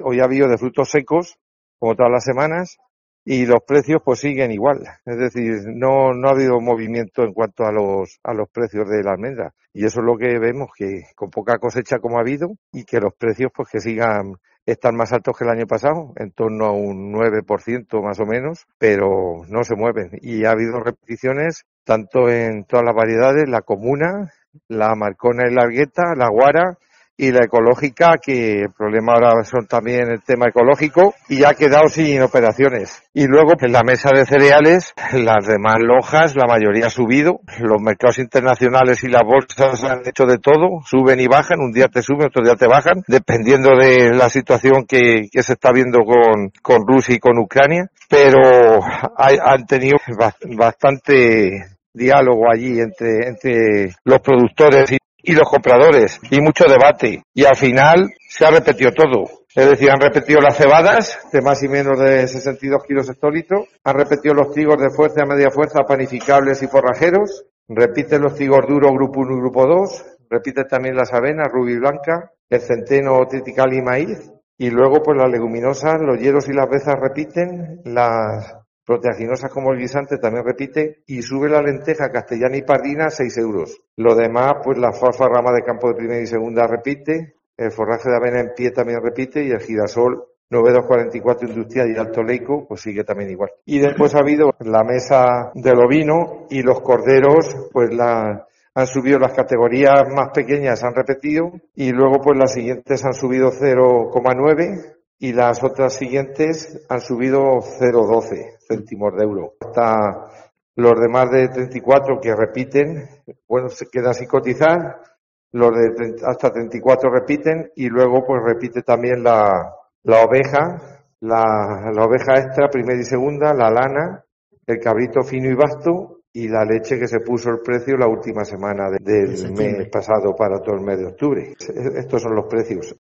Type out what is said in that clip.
hoy ha habido de frutos secos, como todas las semanas, y los precios pues siguen igual. Es decir, no ha habido movimiento en cuanto a los precios de la almendra. Y eso es lo que vemos, que con poca cosecha como ha habido, y que los precios pues que sigan están más altos que el año pasado, en torno a un 9% más o menos, pero no se mueven. Y ha habido repeticiones tanto en todas las variedades, la comuna, la marcona y la argueta, la guara y la ecológica, que el problema ahora son también el tema ecológico, y ha quedado sin operaciones. Y luego en la mesa de cereales, las demás lonjas, la mayoría ha subido, los mercados internacionales y las bolsas han hecho de todo, suben y bajan, un día te suben, otro día te bajan, dependiendo de la situación que se está viendo con Rusia y con Ucrania, pero han tenido bastante diálogo allí entre los productores y los compradores, y mucho debate, y al final se ha repetido todo. Es decir, han repetido las cebadas de más y menos de 62 kilos hectolitro, han repetido los trigos de fuerza y a media fuerza, panificables y forrajeros, repiten los trigos duros grupo 1 y grupo 2, repiten también las avenas rubí y blanca, el centeno, tritical y maíz, y luego pues las leguminosas, los hieros y las bezas repiten, las proteaginosas como el guisante también repite, y sube la lenteja castellana y pardina 6 euros. Lo demás, pues la alfalfa rama de campo de primera y segunda repite, el forraje de avena en pie también repite, y el girasol 9244 industrial y alto leico, pues sigue también igual. Y después ha habido la mesa del ovino y los corderos, pues han subido las categorías más pequeñas, han repetido, y luego pues las siguientes han subido 0,9 y las otras siguientes han subido 0,12 céntimos de euro. Hasta los demás de 34 que repiten, bueno, se quedan sin cotizar, los de hasta 34 repiten, y luego pues repite también la oveja, la oveja extra, primera y segunda, la lana, el cabrito fino y vasto, y la leche, que se puso el precio la última semana del mes pasado para todo el mes de octubre. Estos son los precios.